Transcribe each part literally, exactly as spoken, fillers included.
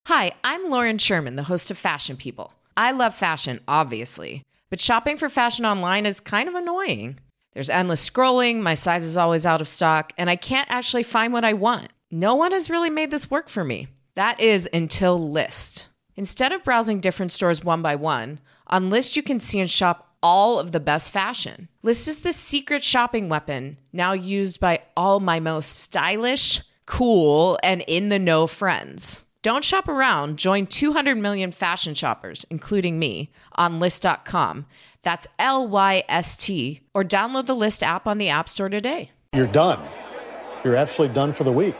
Hi, I'm Lauren Sherman, the host of Fashion People. I love fashion, obviously, but shopping for fashion online is kind of annoying. There's endless scrolling, my size is always out of stock, and I can't actually find what I want. No one has really made this work for me. That is until Lyst. Instead of browsing different stores one by one, on Lyst you can see and shop all of the best fashion. Lyst is the secret shopping weapon, now used by all my most stylish, cool, and in-the-know friends. Don't shop around. Join two hundred million fashion shoppers, including me, on Lyst dot com. That's L Y S T. Or download the Lyst app on the App Store today. You're done. You're absolutely done for the week.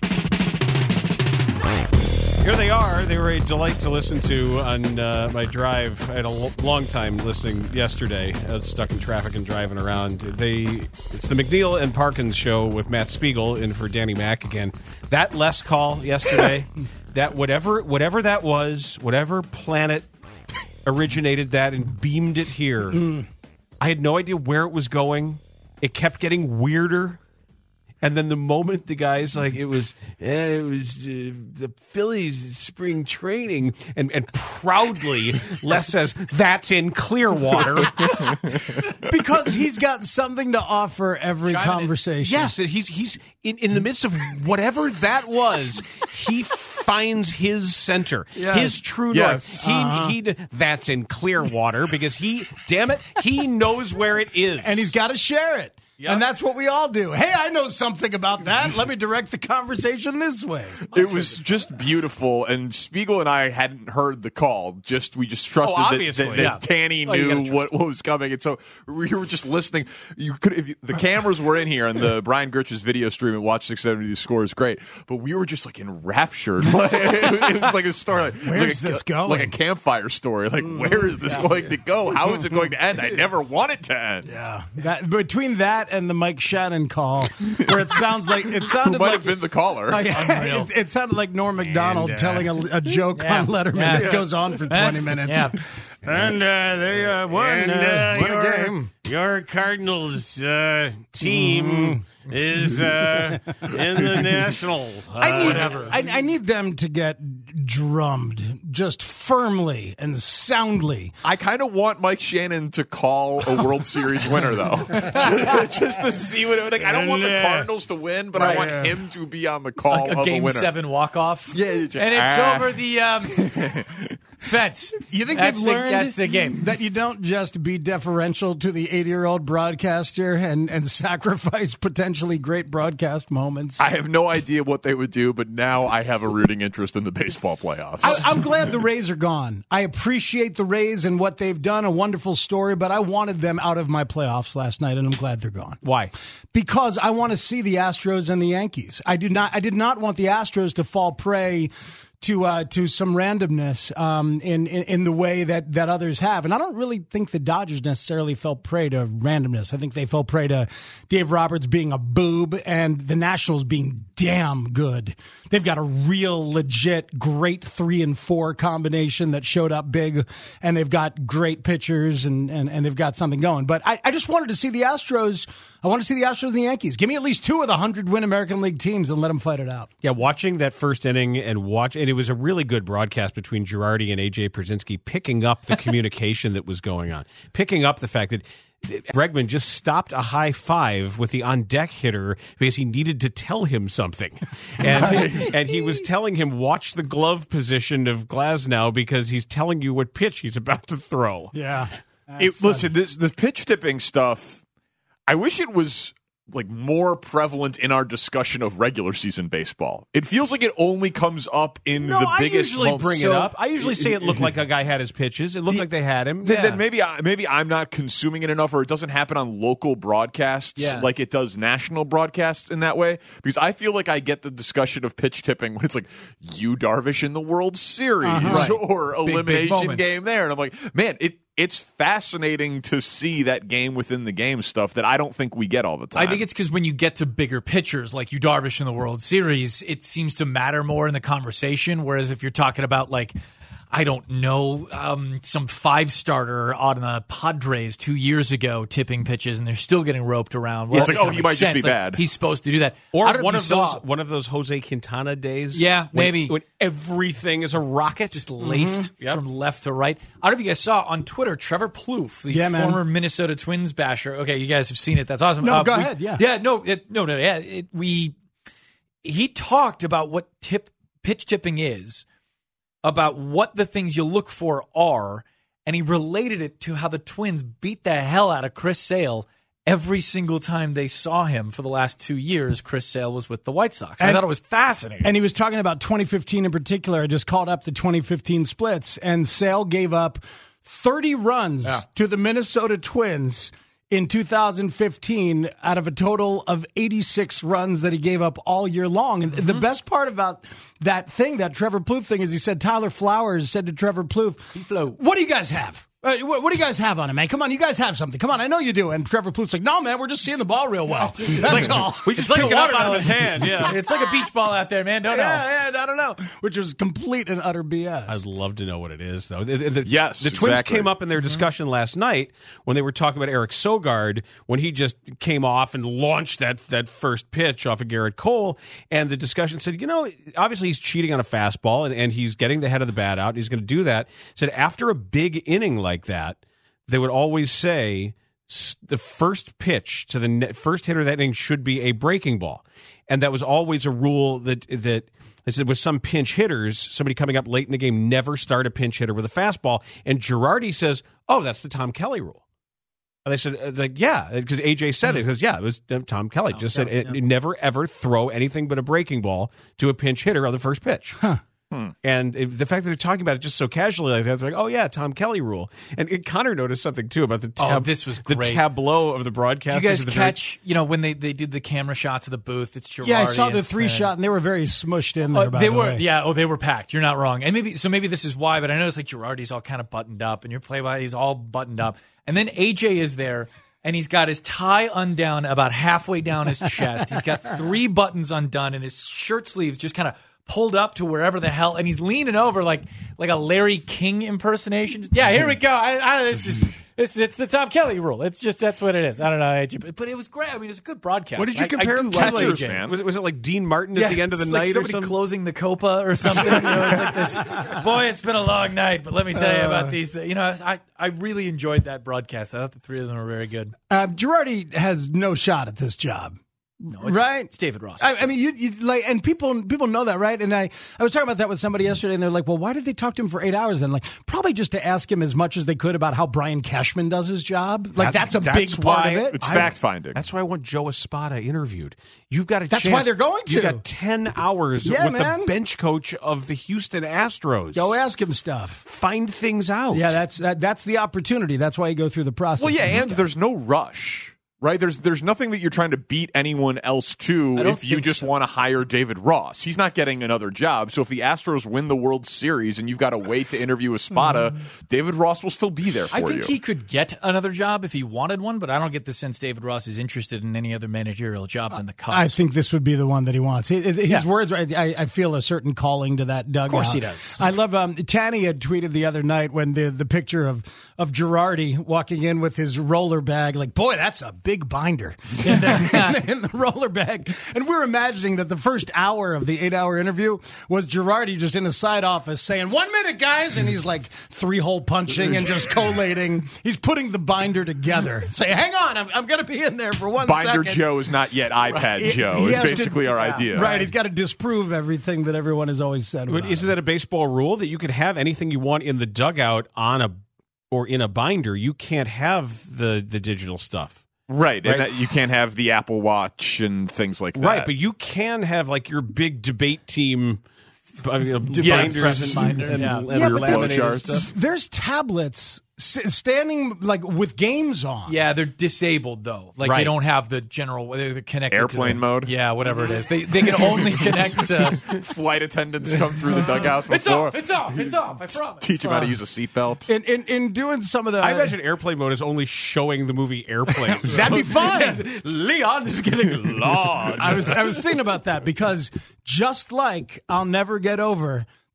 Here they are. They were a delight to listen to on uh, my drive. I had a l- long time listening yesterday. I was stuck in traffic and driving around. They, it's the McNeil and Parkins show with Matt Spiegel in for Danny Mac again. That Les call yesterday, that whatever whatever that was, whatever planet originated that and beamed it here, mm. I had no idea where it was going. It kept getting weirder. And then the moment the guy's like, it was, and it was uh, the Phillies spring training, and, and proudly Les says, that's in Clearwater. Because he's got something to offer every China conversation. Yes, he's he's in, in the midst of whatever that was, he finds his center, yes. his true yes. north. He, uh-huh. he, that's in Clearwater because he, damn it, he knows where it is. And he's got to share it. Yep. And that's what we all do. Hey, I know something about that. Let me direct the conversation this way. It was just beautiful, and Spiegel and I hadn't heard the call. Just we just trusted oh, that, that, that yeah. Tanny oh, knew what, what was coming, and so we were just listening. You could, if you, the cameras were in here, and the Brian Gertch's video stream at Watch six seventy, the score is great, but we were just like enraptured. It was like a story. Like, Where's like a, this going? Like a campfire story. Like mm, where is this yeah, going yeah. to go? How is it going to end? I never want it to end. Yeah, that, between that and the Mike Shannon call, where it sounds like it sounded Who might like have been the caller. Uh, yeah, it, it sounded like Norm Macdonald and, uh, telling a, a joke yeah, on Letterman yeah. that goes on for twenty minutes. Yeah. And uh, they uh, won, and, uh, won your, a game. Your Cardinals uh, team mm. is uh, in the National. Uh, I need, whatever. I, I need them to get drummed just firmly and soundly. I kind of want Mike Shannon to call a World Series winner, though, just to see what it would like. I don't want the Cardinals to win, but right, I want yeah. him to be on the call a, a of game a winner. seven walk off. Yeah, and it's ah. over the um, fence. You think that's they've the, learned that's the game. that you don't just be deferential to the eighty-year-old broadcaster and, and sacrifice potentially great broadcast moments? I have no idea what they would do, but now I have a rooting interest in the baseball playoffs. I, I'm glad the Rays are gone. I appreciate the Rays and what they've done, a wonderful story, but I wanted them out of my playoffs last night, and I'm glad they're gone. Why? Because I want to see the Astros and the Yankees. I did not. I did not want the Astros to fall prey to uh, to some randomness um, in, in in the way that, that others have. And I don't really think the Dodgers necessarily fell prey to randomness. I think they fell prey to Dave Roberts being a boob and the Nationals being damn good. They've got a real, legit, great three and four combination that showed up big, and they've got great pitchers, and, and, and they've got something going. But I, I just wanted to see the Astros. I want to see the Astros and the Yankees. Give me at least two of the hundred-win American League teams and let them fight it out. Yeah, watching that first inning and watch, and it was a really good broadcast between Girardi and A J Pierzynski, picking up the communication that was going on, picking up the fact that Bregman just stopped a high five with the on-deck hitter because he needed to tell him something. And, and he was telling him, watch the glove position of Glasnow because he's telling you what pitch he's about to throw. Yeah. It, listen, this, the pitch tipping stuff, I wish it was like more prevalent in our discussion of regular season baseball. It feels like it only comes up in no, the I biggest. I usually moments. bring so, it up. I usually say it looked like a guy had his pitches. It looked the, like they had him. Then, yeah. then maybe I, maybe I'm not consuming it enough, or it doesn't happen on local broadcasts yeah. like it does national broadcasts in that way. Because I feel like I get the discussion of pitch tipping when it's like Yu Darvish in the World Series uh-huh. or big, elimination big game there, and I'm like, man, it. It's fascinating to see that game within the game stuff that I don't think we get all the time. I think it's because when you get to bigger pitchers like Yu Darvish in the World Series, it seems to matter more in the conversation. Whereas if you're talking about like, I don't know, um, some five-starter on the Padres two years ago tipping pitches, and they're still getting roped around. Well, it's like, that oh, kinda he makes might just be sense. Like, bad. he's supposed to do that. Or I don't know one if of you those saw- one of those Jose Quintana days. Yeah, when- maybe. when everything is a rocket, just laced Mm-hmm. Yep. from left to right. I don't know if you guys saw on Twitter, Trevor Plouffe, the Yeah, man. former Minnesota Twins basher. Okay, you guys have seen it. That's awesome. No, Uh, go we- ahead, yeah. Yeah, no, it, no, no, yeah. It, we he talked about what tip pitch tipping is, about what the things you look for are, and he related it to how the Twins beat the hell out of Chris Sale every single time they saw him for the last two years. Chris Sale was with the White Sox. I And- thought it was fascinating. And he was talking about twenty fifteen in particular. I just called up the twenty fifteen splits, and Sale gave up thirty runs Yeah. to the Minnesota Twins in two thousand fifteen out of a total of eighty-six runs that he gave up all year long. And the best part about that thing, that Trevor Plouffe thing, is he said Tyler Flowers said to Trevor Plouffe, what do you guys have? Uh, what, what do you guys have on him, man? Come on, you guys have something. Come on, I know you do. And Trevor Plouffe's like, no, man, we're just seeing the ball real well. That's like- all. we It's just like pick a it up out of watermelon. his hand. Yeah, It's like a beach ball out there, man. Don't know. Yeah, yeah, I don't know. Which was complete and utter B S. I'd love to know what it is, though. The, the, Yes, the Twins exactly. came up in their discussion last night when they were talking about Eric Sogard when he just came off and launched that that first pitch off of Garrett Cole, and the discussion said, you know, obviously he's cheating on a fastball and, and he's getting the head of the bat out. And he's going to do that. Said after a big inning like that, they would always say s- the first pitch to the net, first hitter of that inning should be a breaking ball, and that was always a rule that that I said with some pinch hitters, somebody coming up late in the game never start a pinch hitter with a fastball. And Girardi says, "Oh, that's the Tom Kelly rule." And they said, uh, "Like, yeah," because A J said it. Because yeah, it was uh, Tom Kelly Tom just Kelly, said, yeah. it, "Never ever throw anything but a breaking ball to a pinch hitter on the first pitch." Hmm. And if, the fact that they're talking about it just so casually like that, they're like, "Oh yeah, Tom Kelly rule." And, and Connor noticed something too about the tab- Oh, this was the great. tableau of the broadcast. Did you guys catch, you know, when they, they did the camera shots of the booth? It's Girardi. Yeah, I saw the and three Smith. shot, and they were very smushed in there. Oh, by they the were, way. yeah. Oh, they were packed. You're not wrong. And maybe so. Maybe this is why. But I noticed like Girardi's all kind of buttoned up, and your play-by he's all buttoned up, and then A J is there, and he's got his tie undone about halfway down his chest. He's got three buttons undone, and his shirt sleeves just kind of pulled up to wherever the hell, and he's leaning over like like a Larry King impersonation. Just, yeah, here we go. I, I, it's just it's it's the Tom Kelly rule. It's just that's what it is. I don't know, A J, but, but it was great. I mean, it's a good broadcast. What did you I- I compare do him to? like Like, A J. man. Was it, was it like Dean Martin at the end of the it's night like or somebody something? closing the Copa or something. You know, it's like this. Boy, it's been a long night, but let me tell you about these. You know, I I really enjoyed that broadcast. I thought the three of them were very good. Uh, Girardi has no shot at this job. No, it's, Right? It's David Ross. I, I mean, you, you like, and people people know that, right? And I, I was talking about that with somebody yesterday, and they're like, "Well, why did they talk to him for eight hours?" Then, like, probably just to ask him as much as they could about how Brian Cashman does his job. Like, That- that's a that's big part why of it. It's I- fact finding. That's why I want Joe Espada interviewed. You've got a That's chance. why they're going You to. got ten hours Yeah, with man. the bench coach of the Houston Astros. Go ask him stuff. Find things out. Yeah, that's that. That's the opportunity. That's why you go through the process. Well, yeah, with this and guy. there's no rush, right? There's there's nothing that you're trying to beat anyone else to I don't if you think just so. want to hire David Ross. He's not getting another job. So if the Astros win the World Series and you've got to wait to interview Espada, David Ross will still be there for I think you. he could get another job if he wanted one, but I don't get the sense David Ross is interested in any other managerial job than the Cubs. I think this would be the one that he wants. His Yeah. words, I, I feel a certain calling to that dugout. Of course he does. I love. Um, Tanny had tweeted the other night when the the picture of of Girardi walking in with his roller bag. Like, boy, that's a big binder in, the, in the roller bag. And we're imagining that the first hour of the eight hour interview was Girardi just in a side office saying, "One minute, guys," and he's like three hole punching and just collating. He's putting the binder together. Say, "Hang on, I'm, I'm going to be in there for one Binder second." Joe is not yet iPad He- Joe. he Is has to- basically our yeah. idea. Right, he's got to disprove everything that everyone has always said. But About isn't him. that a baseball rule that you could have anything you want in the dugout on a or in a binder? You can't have the the digital stuff. Right, Right. and that you can't have the Apple Watch and things like that. Right, but you can have like your big debate team uh, you know, Yes. binders and, Binder, and, yeah. and Yeah, but there's- laminated flowcharts. stuff. There's tablets s- standing like with games on. Yeah, they're disabled though. Like they Right. don't have the general. They're they're connected Airplane to the, mode? Yeah, whatever it is. They they can only connect to. Flight attendants come through the dugouts It's before. off. It's off. It's off. I promise. Teach him how to use a seatbelt. In, in in doing some of the, I imagine airplane mode is only showing the movie Airplane. that'd be fine. Leon is getting large. I was I was thinking about that because just like I'll never get over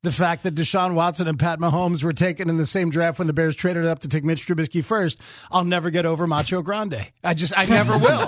the fact that Deshaun Watson and Pat Mahomes were taken in the same draft when the Bears traded up to take Mitch Trubisky first, I'll never get over Macho Grande. I just, I never will.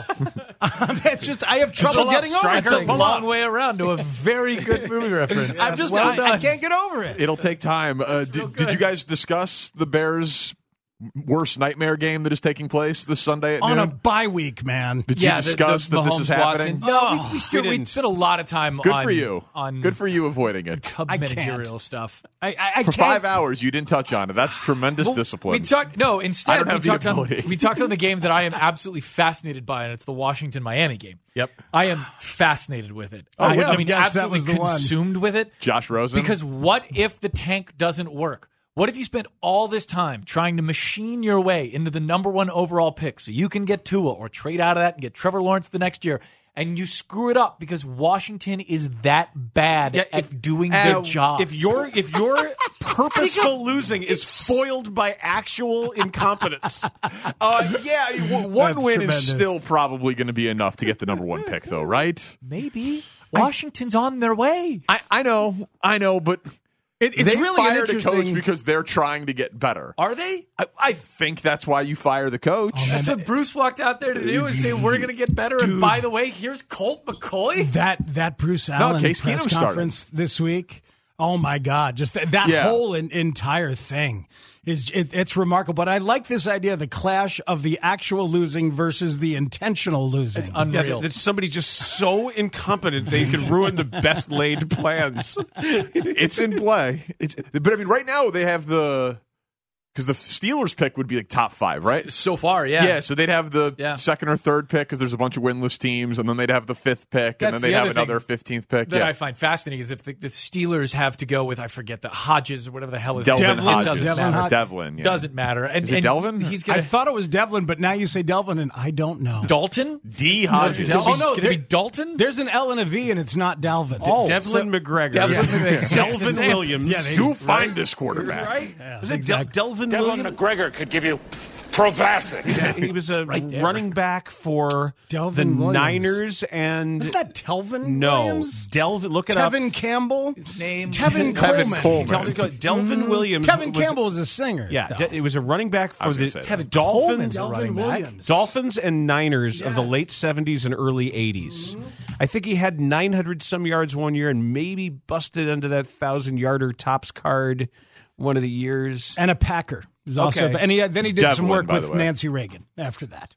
It's just, I have trouble getting over it. It's a long way around to a very good movie reference. I'm just, well I, done. I can't get over it. It'll take time. Uh, did, did you guys discuss the Bears' worst nightmare game that is taking place this Sunday at On noon? a bye week, man. Did yeah, you the- discuss the that this is Mahomes, happening? Watson. No, Oh, we, we, still, we we didn't. spent a lot of time Good on for you. on Good for you avoiding it. Cubs I can't. managerial stuff. I, I, I For can't. five hours, you didn't touch on it. That's tremendous discipline. We talked no. I Instead, don't we have the talked on ability. we talked on the game that I am absolutely fascinated by, and it's the Washington Miami game. Yep. I am fascinated with it. Oh, I, yeah, I mean, I guess that absolutely was the one. consumed with it. Josh Rosen? Because what if the tank doesn't work? What if you spent all this time trying to machine your way into the number one overall pick so you can get Tua or trade out of that and get Trevor Lawrence the next year, and you screw it up because Washington is that bad Yeah, at if- doing Uh, their job? If your if your purposeful losing is foiled by actual incompetence, uh, yeah, w- one That's win tremendous. is still probably going to be enough to get the number one pick, though, right? maybe Washington's on their way. I, I know, I know, but It, it's they really an fired a coach interesting- because they're trying to get better. Are they? I, I think that's why you fire the coach. That's what Bruce walked out there to do, is say we're going to get better. And by the way, here's Colt McCoy. that that Bruce Allen Case Keenum press started. conference this week. Oh my God! Just that, that Yeah. whole in, entire thing is it, it's remarkable. But I like this idea: the clash of the actual losing versus the intentional losing. It's yeah, unreal. that, that somebody's just so incompetent they can ruin the best laid plans. It's in play. It's, but I mean, right now they have the because the Steelers pick would be like top five, right? So far, yeah. Yeah, so they'd have the Yeah. second or third pick because there's a bunch of winless teams, and then they'd have the fifth pick, That's and then the they'd have other thing another fifteenth pick. That yeah. I find fascinating is if the, the Steelers have to go with, I forget, the Hodges or whatever the hell is Delvin Devlin. Hodges. Doesn't Devlin matter. Hodges. Devlin. Yeah. Doesn't matter. And, Is it and Delvin? He's I gonna thought it was Devlin, but now you say Delvin, and I don't know. Dalton. D. Hodges. Del- Oh, no, Could it there- be Dalton? There's an L and a V, and it's not Dalvin. Oh, Devlin so- McGregor, Devlin Yeah. McGregor. Delvin It's the same. Williams. Yeah, they- Who find this quarterback? right? Was it exactly. Del- Delvin Devlin Williams? McGregor could give you Provasic. He was a Right there. running back for Delvin the Williams. Niners and Is that Telvin no Williams? Delvin. Look it up. Tevin Campbell? His name. Tevin Tevin Coleman. Coleman. Delvin, Delvin Williams. Tevin was, Campbell is a singer. Yeah, though. de- it was a running back for was the gonna say that. Tevin Dolphins, Coleman's a Delvin running back. Williams. Dolphins and Niners of the late seventies and early eighties. I think he had nine hundred some yards one year and maybe busted under that thousand yarder tops card one of the years. And a Packer. Is also, Okay. and he, then he did some Devlin, work by with the way. Nancy Reagan after that.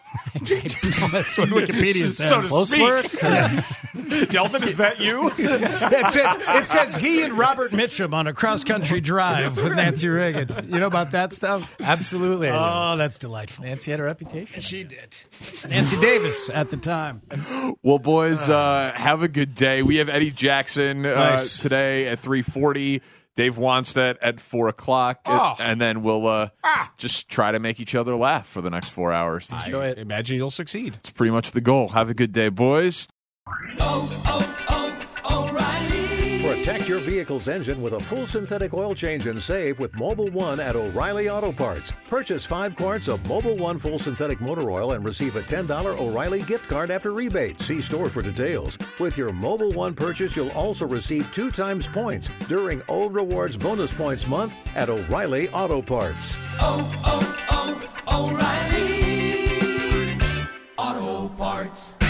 That's what Wikipedia says. So to Close speak. work. Delvin, is that you? It says, it says he and Robert Mitchum on a cross-country drive with Nancy Reagan. You know about that stuff? Absolutely. Oh, that's delightful. Nancy had a reputation. She did. Nancy Davis at the time. Well, boys, uh, have a good day. We have Eddie Jackson uh, Nice. today at three forty. Dave Wanstead at four o'clock. Oh. And then we'll uh, just try to make each other laugh for the next four hours. Enjoy it. Imagine you'll succeed. It's pretty much the goal. Have a good day, boys. Protect your vehicle's engine with a full synthetic oil change and save with Mobile One at O'Reilly Auto Parts. Purchase five quarts of Mobile One full synthetic motor oil and receive a ten dollars O'Reilly gift card after rebate. See store for details. With your Mobile One purchase, you'll also receive two times points during O Rewards Bonus Points Month at O'Reilly Auto Parts. oh, oh, oh, O'Reilly Auto Parts.